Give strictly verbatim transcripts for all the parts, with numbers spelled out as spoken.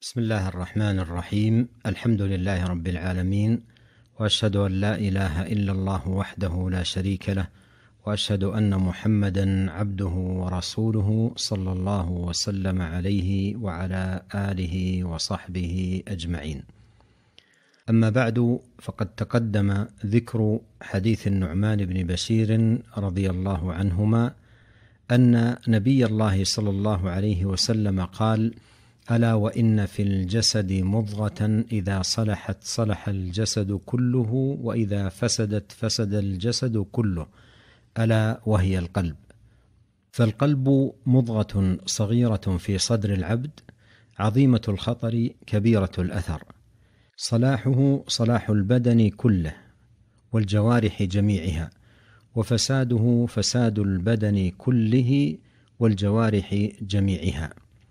بسم الله الرحمن الرحيم. الحمد لله رب العالمين، وأشهد أن لا إله إلا الله وحده لا شريك له، وأشهد أن محمدا عبده ورسوله صلى الله وسلم عليه وعلى آله وصحبه أجمعين. أما بعد، فقد تقدم ذكر حديث النعمان بن بشير رضي الله عنهما أن نبي الله صلى الله عليه وسلم قال: ألا وإن في الجسد مضغة إذا صلحت صلح الجسد كله، وإذا فسدت فسد الجسد كله، ألا وهي القلب. فالقلب مضغة صغيرة في صدر العبد، عظيمة الخطر كبيرة الأثر، صلاحه صلاح البدن كله والجوارح جميعها، وفساده فساد البدن كله والجوارح جميعها.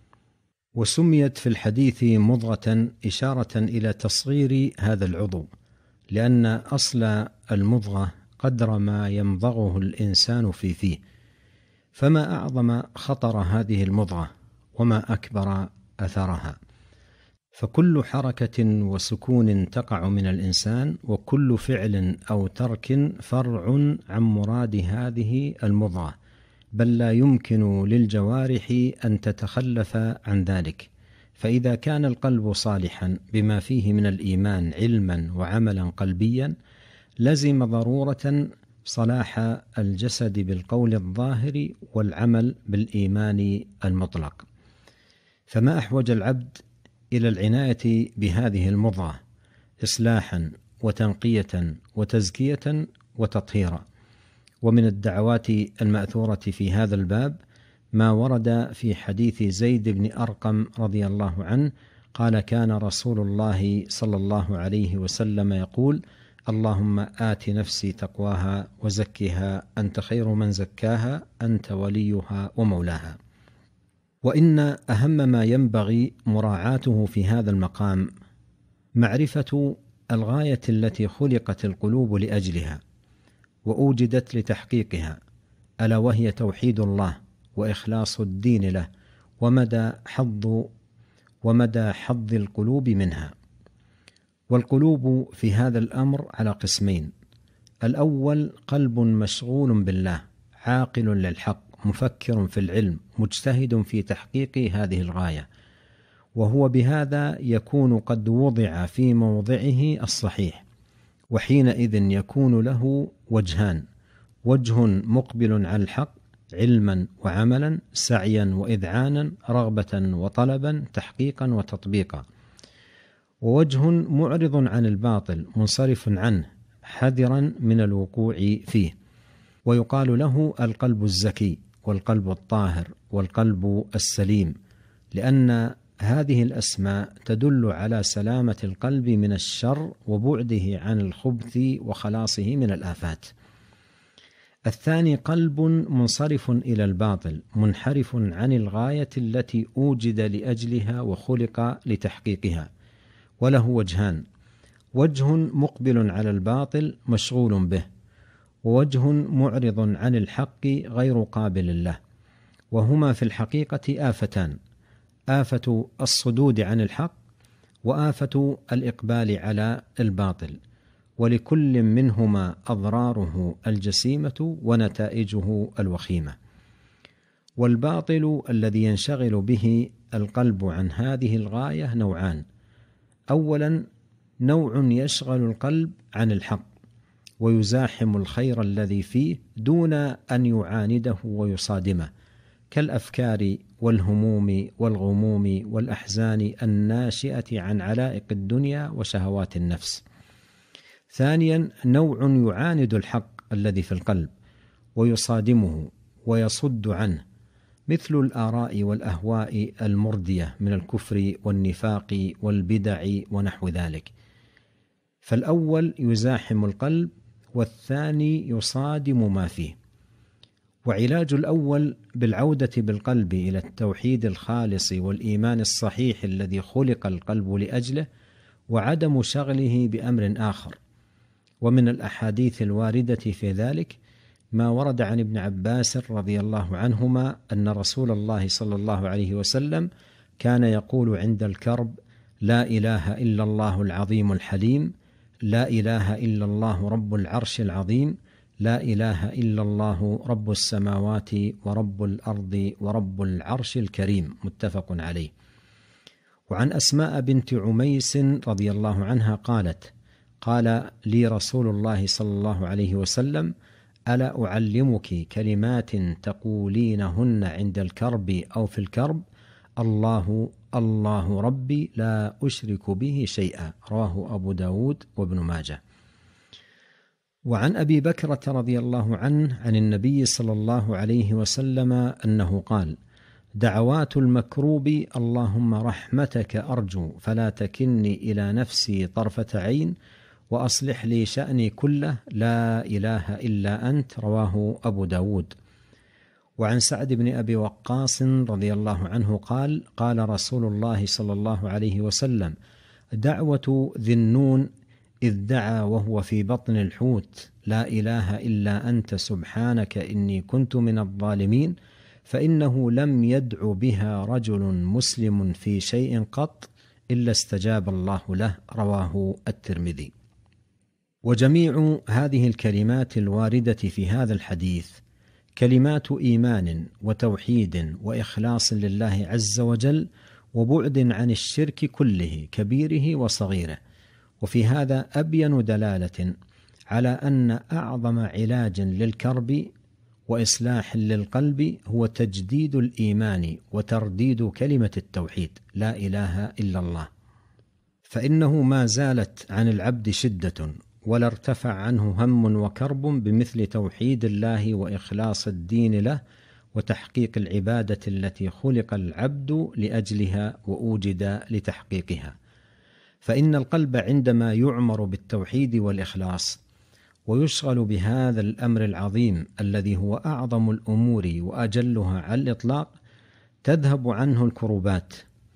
وسميت في الحديث مضغة إشارة إلى تصغير هذا العضو، لأن أصل المضغة قدر ما يمضغه الإنسان في فيه، فما أعظم خطر هذه المضغة وما أكبر أثرها. فكل حركة وسكون تقع من الإنسان، وكل فعل أو ترك فرع عن مراد هذه المضغة، بل لا يمكن للجوارح أن تتخلف عن ذلك. فإذا كان القلب صالحا بما فيه من الإيمان علما وعملا قلبيا، لزم ضرورة صلاح الجسد بالقول الظاهر والعمل بالإيمان المطلق. فما أحوج العبد إلى العناية بهذه المضغة إصلاحا وتنقية وتزكية وتطهيرا. ومن الدعوات المأثورة في هذا الباب ما ورد في حديث زيد بن أرقم رضي الله عنه قال: كان رسول الله صلى الله عليه وسلم يقول: اللهم آت نفسي تقواها وزكها أنت خير من زكاها أنت وليها ومولاها. وإن أهم ما ينبغي مراعاته في هذا المقام معرفة الغاية التي خلقت القلوب لأجلها وأوجدت لتحقيقها، ألا وهي توحيد الله وإخلاص الدين له، ومدى حظ ومدى حظ القلوب منها. والقلوب في هذا الأمر على قسمين: الأول قلب مشغول بالله، عاقل للحق، مفكر في العلم، مجتهد في تحقيق هذه الغاية، وهو بهذا يكون قد وضع في موضعه الصحيح، وحينئذ يكون له وجهان: وجه مقبل على الحق علما وعملا، سعيا وإذعانا، رغبة وطلبا، تحقيقا وتطبيقا، ووجه معرض عن الباطل منصرف عنه حذرا من الوقوع فيه. ويقال له القلب الزكي والقلب الطاهر والقلب السليم، لأن هذه الأسماء تدل على سلامة القلب من الشر وبعده عن الخبث وخلاصه من الآفات. الثاني قلب منصرف إلى الباطل، منحرف عن الغاية التي أوجد لأجلها وخلق لتحقيقها، وله وجهان: وجه مقبل على الباطل مشغول به، ووجه معرض عن الحق غير قابل له. وهما في الحقيقة آفتان: آفة الصدود عن الحق، وآفة الإقبال على الباطل، ولكل منهما أضراره الجسيمة ونتائجه الوخيمة. والباطل الذي ينشغل به القلب عن هذه الغاية نوعان: أولا نوع يشغل القلب عن الحق ويزاحم الخير الذي فيه دون أن يعانده ويصادمه، كالأفكار والهموم والغموم والأحزان الناشئة عن علائق الدنيا وشهوات النفس. ثانيا نوع يعاند الحق الذي في القلب ويصادمه ويصد عنه، مثل الآراء والأهواء المردية من الكفر والنفاق والبدع ونحو ذلك. فالأول يزاحم القلب، والثاني يصادم ما فيه. وعلاج الأول بالعودة بالقلب إلى التوحيد الخالص والإيمان الصحيح الذي خلق القلب لأجله، وعدم شغله بأمر آخر. ومن الأحاديث الواردة في ذلك ما ورد عن ابن عباس رضي الله عنهما أن رسول الله صلى الله عليه وسلم كان يقول عند الكرب: لا إله إلا الله العظيم الحليم، لا إله إلا الله رب العرش العظيم، لا إله إلا الله رب السماوات ورب الأرض ورب العرش الكريم. متفق عليه. وعن أسماء بنت عميس رضي الله عنها قالت: قال لي رسول الله صلى الله عليه وسلم: ألا أعلمك كلمات تقولينهن عند الكرب أو في الكرب؟ الله الله ربي لا أشرك به شيئا. رواه أبو داود وابن ماجه. وعن أبي بكرة رضي الله عنه عن النبي صلى الله عليه وسلم أنه قال: دعوات المكروب اللهم رحمتك أرجو فلا تكلني إلى نفسي طرفة عين وأصلح لي شأني كله لا إله إلا أنت. رواه أبو داود. وعن سعد بن أبي وقاص رضي الله عنه قال: قال رسول الله صلى الله عليه وسلم: دعوة ذي النون إذ دعا وهو في بطن الحوت لا إله إلا أنت سبحانك إني كنت من الظالمين، فإنه لم يدع بها رجل مسلم في شيء قط إلا استجاب الله له. رواه الترمذي. وجميع هذه الكلمات الواردة في هذا الحديث كلمات إيمان وتوحيد وإخلاص لله عز وجل وبعد عن الشرك كله كبيره وصغيره. وفي هذا أبين دلالة على أن أعظم علاج للكرب وإصلاح للقلب هو تجديد الإيمان وترديد كلمة التوحيد لا إله إلا الله، فإنه ما زالت عن العبد شدة ولا ارتفع عنه هم وكرب بمثل توحيد الله وإخلاص الدين له وتحقيق العبادة التي خلق العبد لأجلها وأوجد لتحقيقها. فإن القلب عندما يعمر بالتوحيد والإخلاص ويشغل بهذا الأمر العظيم الذي هو أعظم الأمور وأجلها على الإطلاق تذهب عنه الكروبات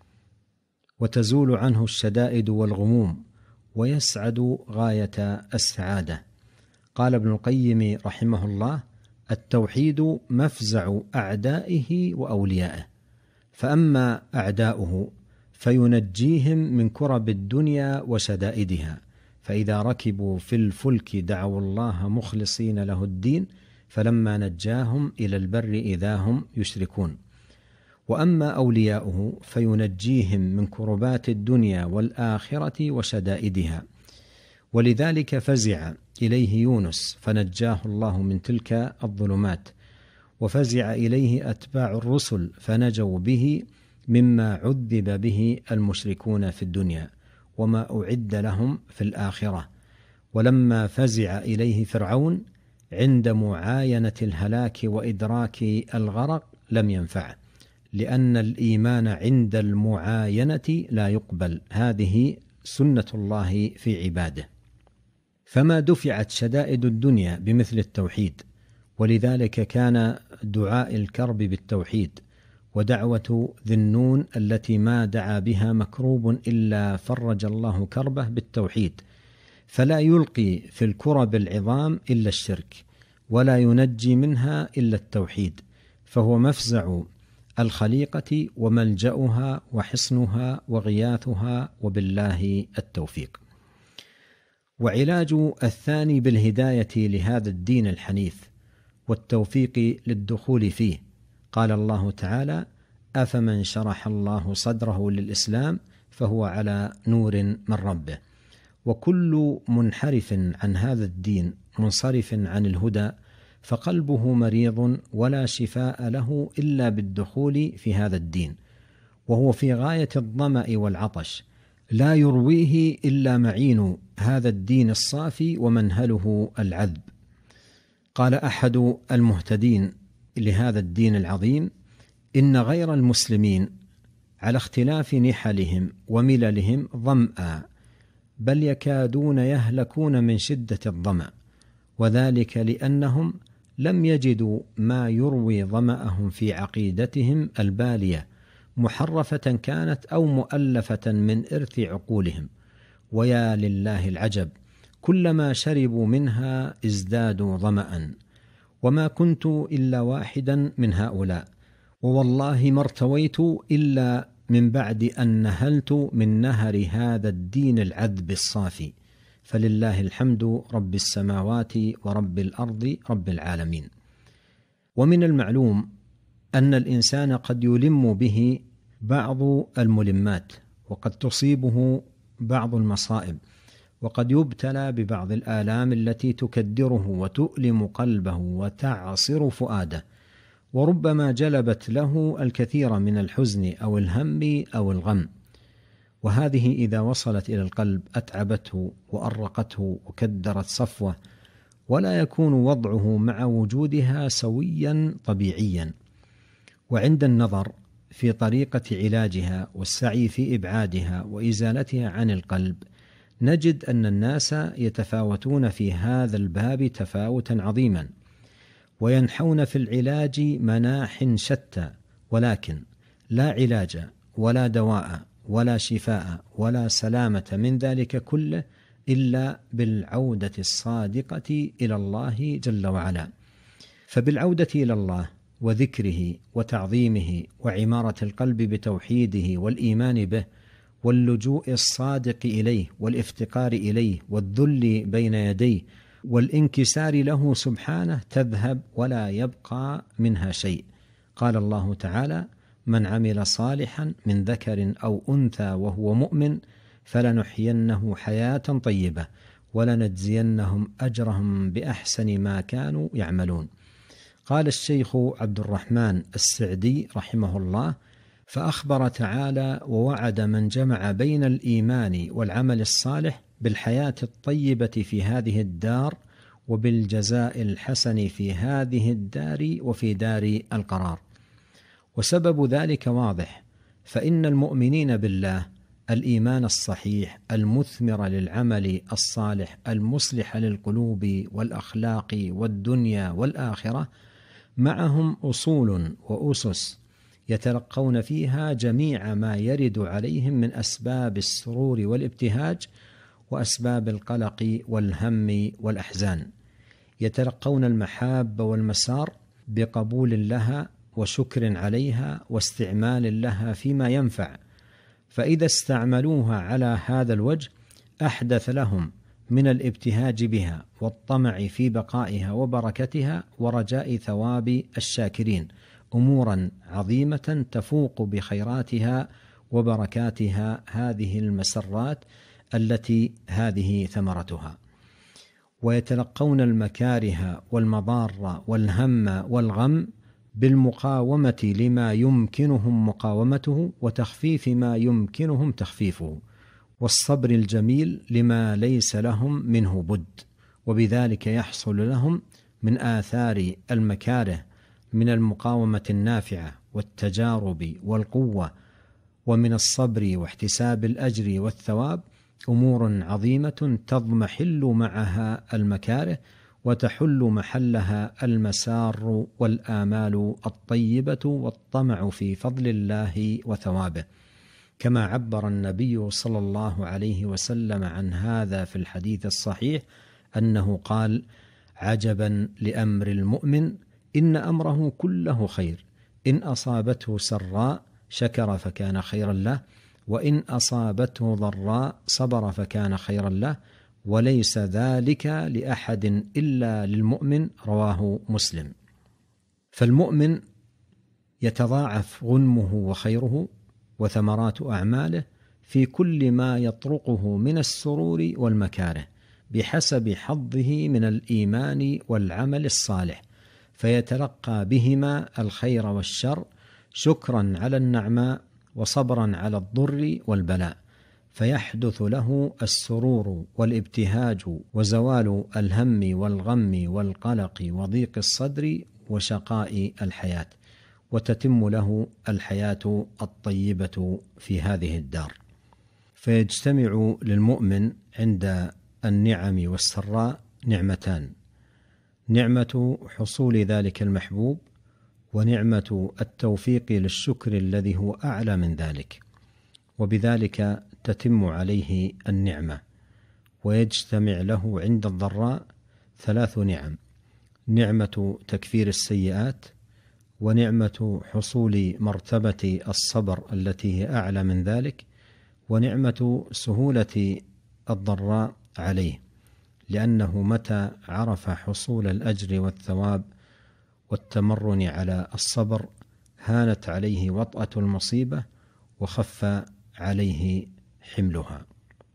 وتزول عنه الشدائد والغموم ويسعد غاية السعادة. قال ابن القيم رحمه الله: التوحيد مفزع أعدائه وأوليائه، فأما أعداؤه فينجيهم من كرب الدنيا وشدائدها، فإذا ركبوا في الفلك دعوا الله مخلصين له الدين فلما نجاهم إلى البر إذا هم يشركون. وأما أولياؤه فينجيهم من كربات الدنيا والآخرة وشدائدها، ولذلك فزع إليه يونس فنجاه الله من تلك الظلمات، وفزع إليه أتباع الرسل فنجوا به مما عذب به المشركون في الدنيا وما أعد لهم في الآخرة. ولما فزع إليه فرعون عند معاينة الهلاك وإدراك الغرق لم ينفعه، لأن الإيمان عند المعاينة لا يقبل، هذه سنة الله في عباده. فما دفعت شدائد الدنيا بمثل التوحيد، ولذلك كان دعاء الكرب بالتوحيد ودعوة ذي النون التي ما دعا بها مكروب إلا فرج الله كربه بالتوحيد، فلا يلقي في الكرب العظام إلا الشرك ولا ينجي منها إلا التوحيد، فهو مفزع الخليقة وملجأها وحصنها وغياثها، وبالله التوفيق. وعلاج الثاني بالهداية لهذا الدين الحنيف والتوفيق للدخول فيه. قال الله تعالى: أفمن شرح الله صدره للإسلام فهو على نور من ربه. وكل منحرف عن هذا الدين منصرف عن الهدى فقلبه مريض ولا شفاء له إلا بالدخول في هذا الدين، وهو في غاية الظمأ والعطش لا يرويه إلا معين هذا الدين الصافي ومنهله العذب. قال أحد المهتدين لهذا الدين العظيم: إن غير المسلمين على اختلاف نحلهم ومللهم ظمأ، بل يكادون يهلكون من شدة الظمأ، وذلك لأنهم لم يجدوا ما يروي ظمأهم في عقيدتهم البالية، محرفة كانت أو مؤلفة من إرث عقولهم. ويا لله العجب، كلما شربوا منها ازدادوا ظمأ، وما كنت إلا واحدا من هؤلاء، ووالله ما ارتويت إلا من بعد أن نهلت من نهر هذا الدين العذب الصافي، فلله الحمد رب السماوات ورب الأرض رب العالمين. ومن المعلوم أن الإنسان قد يلم به بعض الملمات، وقد تصيبه بعض المصائب، وقد يبتلى ببعض الآلام التي تكدره وتؤلم قلبه وتعصر فؤاده، وربما جلبت له الكثير من الحزن أو الهم أو الغم، وهذه إذا وصلت إلى القلب أتعبته وأرقته وكدرت صفوه، ولا يكون وضعه مع وجودها سويا طبيعيا. وعند النظر في طريقة علاجها والسعي في إبعادها وإزالتها عن القلب، نجد أن الناس يتفاوتون في هذا الباب تفاوتا عظيما، وينحون في العلاج مناح شتى، ولكن لا علاج ولا دواء ولا شفاء ولا سلامة من ذلك كله إلا بالعودة الصادقة إلى الله جل وعلا. فبالعودة إلى الله وذكره وتعظيمه وعمارة القلب بتوحيده والإيمان به واللجوء الصادق إليه والافتقار إليه والذل بين يديه والانكسار له سبحانه تذهب ولا يبقى منها شيء. قال الله تعالى: من عمل صالحا من ذكر أو أنثى وهو مؤمن فلنحيينه حياة طيبة ولنجزينهم أجرهم بأحسن ما كانوا يعملون. قال الشيخ عبد الرحمن السعدي رحمه الله: فأخبر تعالى ووعد من جمع بين الإيمان والعمل الصالح بالحياة الطيبة في هذه الدار وبالجزاء الحسن في هذه الدار وفي دار القرار. وسبب ذلك واضح، فإن المؤمنين بالله الإيمان الصحيح المثمر للعمل الصالح المصلح للقلوب والأخلاق والدنيا والآخرة معهم أصول وأسس يتلقون فيها جميع ما يرد عليهم من أسباب السرور والابتهاج وأسباب القلق والهم والأحزان، يتلقون المحاب والمسار بقبول لها وشكر عليها واستعمال لها فيما ينفع، فإذا استعملوها على هذا الوجه أحدث لهم من الابتهاج بها والطمع في بقائها وبركتها ورجاء ثواب الشاكرين أمورا عظيمة تفوق بخيراتها وبركاتها هذه المسرات التي هذه ثمرتها. ويتلقون المكاره والمضار والهم والغم بالمقاومة لما يمكنهم مقاومته وتخفيف ما يمكنهم تخفيفه، والصبر الجميل لما ليس لهم منه بد، وبذلك يحصل لهم من آثار المكاره من المقاومة النافعة والتجارب والقوة، ومن الصبر واحتساب الأجر والثواب أمور عظيمة تضمحل معها المكاره وتحل محلها المسار والآمال الطيبة والطمع في فضل الله وثوابه، كما عبر النبي صلى الله عليه وسلم عن هذا في الحديث الصحيح أنه قال: عجبا لأمر المؤمن إن أمره كله خير، إن أصابته سراء شكر فكان خيرا له، وإن أصابته ضراء صبر فكان خيرا له، وليس ذلك لأحد إلا للمؤمن. رواه مسلم. فالمؤمن يتضاعف غنمه وخيره وثمرات أعماله في كل ما يطرقه من السرور والمكاره بحسب حظه من الإيمان والعمل الصالح، فيتلقى بهما الخير والشر شكرا على النعماء وصبرا على الضر والبلاء، فيحدث له السرور والابتهاج وزوال الهم والغم والقلق وضيق الصدر وشقاء الحياة، وتتم له الحياة الطيبة في هذه الدار. فيجتمع للمؤمن عند النعم والسراء نعمتان: نعمة حصول ذلك المحبوب، ونعمة التوفيق للشكر الذي هو أعلى من ذلك، وبذلك تتم عليه النعمة. ويجتمع له عند الضراء ثلاث نعم: نعمة تكفير السيئات، ونعمة حصول مرتبة الصبر التي هي أعلى من ذلك، ونعمة سهولة الضراء عليه، لأنه متى عرف حصول الأجر والثواب والتمرن على الصبر هانت عليه وطأة المصيبة وخف عليه حملها.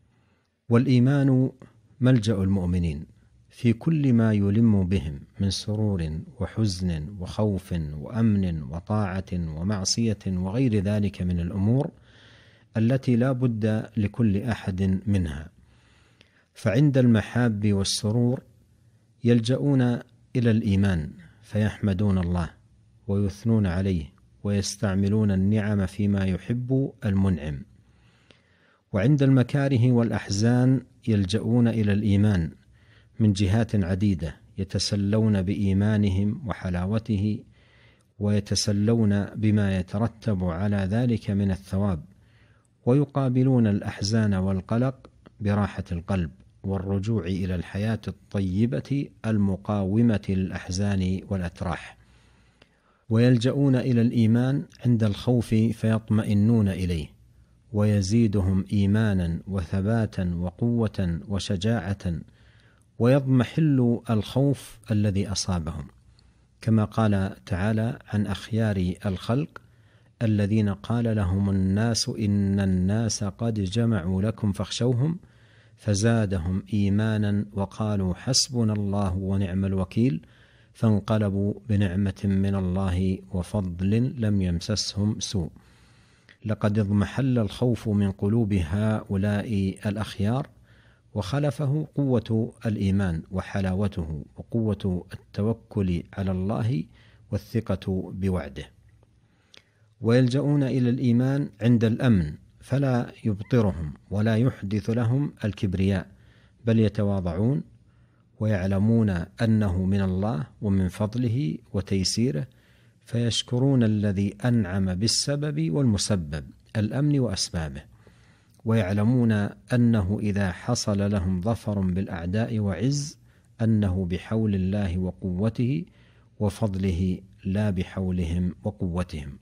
والإيمان ملجأ المؤمنين في كل ما يلم بهم من سرور وحزن وخوف وأمن وطاعة ومعصية وغير ذلك من الأمور التي لا بد لكل أحد منها. فعند المحاب والسرور يلجؤون إلى الإيمان فيحمدون الله ويثنون عليه ويستعملون النعم فيما يحب المنعم. وعند المكاره والأحزان يلجؤون إلى الإيمان من جهات عديدة، يتسلون بإيمانهم وحلاوته، ويتسلون بما يترتب على ذلك من الثواب، ويقابلون الأحزان والقلق براحة القلب والرجوع إلى الحياة الطيبة المقاومة للأحزان والأتراح. ويلجؤون إلى الإيمان عند الخوف فيطمئنون إليه ويزيدهم إيمانا وثباتا وقوة وشجاعة، ويضمحل الخوف الذي أصابهم، كما قال تعالى عن أخيار الخلق الذين قال لهم الناس إن الناس قد جمعوا لكم فاخشوهم فزادهم إيمانا وقالوا حسبنا الله ونعم الوكيل فانقلبوا بنعمة من الله وفضل لم يمسسهم سوء. لقد اضمحل الخوف من قلوب هؤلاء الأخيار، وخلفه قوة الإيمان وحلاوته وقوة التوكل على الله والثقة بوعده. ويلجؤون إلى الإيمان عند الأمن فلا يبطرهم ولا يحدث لهم الكبرياء، بل يتواضعون ويعلمون أنه من الله ومن فضله وتيسيره، فيشكرون الذي أنعم بالسبب والمسبب الأمن وأسبابه، ويعلمون أنه إذا حصل لهم ظفر بالأعداء وعز أنه بحول الله وقوته وفضله لا بحولهم وقوتهم.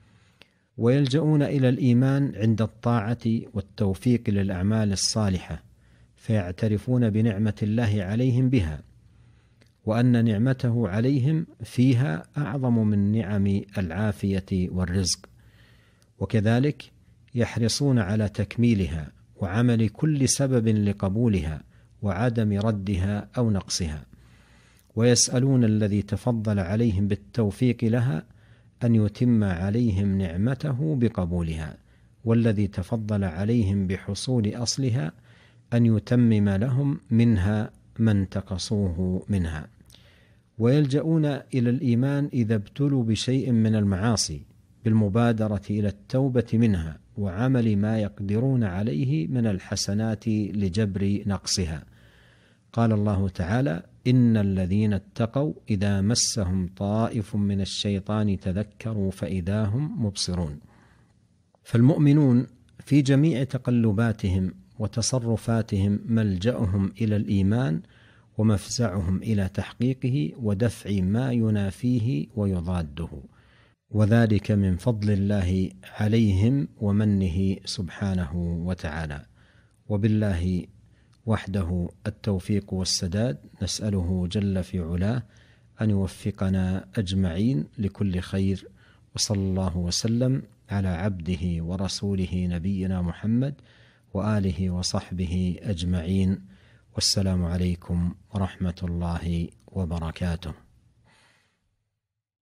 ويلجؤون إلى الإيمان عند الطاعة والتوفيق للأعمال الصالحة، فيعترفون بنعمة الله عليهم بها، وأن نعمته عليهم فيها أعظم من نعم العافية والرزق، وكذلك يحرصون على تكميلها وعمل كل سبب لقبولها وعدم ردها أو نقصها، ويسألون الذي تفضل عليهم بالتوفيق لها أن يتم عليهم نعمته بقبولها، والذي تفضل عليهم بحصول أصلها أن يتمم لهم منها ما انتقصوه منها. ويلجؤون إلى الإيمان إذا ابتلوا بشيء من المعاصي بالمبادرة إلى التوبة منها وعمل ما يقدرون عليه من الحسنات لجبر نقصها. قال الله تعالى: إن الذين اتقوا إذا مسهم طائف من الشيطان تذكروا فإذا هم مبصرون. فالمؤمنون في جميع تقلباتهم وتصرفاتهم ملجأهم إلى الإيمان ومفزعهم إلى تحقيقه ودفع ما ينافيه ويضاده، وذلك من فضل الله عليهم ومنه سبحانه وتعالى. وبالله وحده التوفيق والسداد، نسأله جل في علاه أن يوفقنا أجمعين لكل خير، وصلى الله وسلم على عبده ورسوله نبينا محمد وآله وصحبه أجمعين، والسلام عليكم ورحمة الله وبركاته.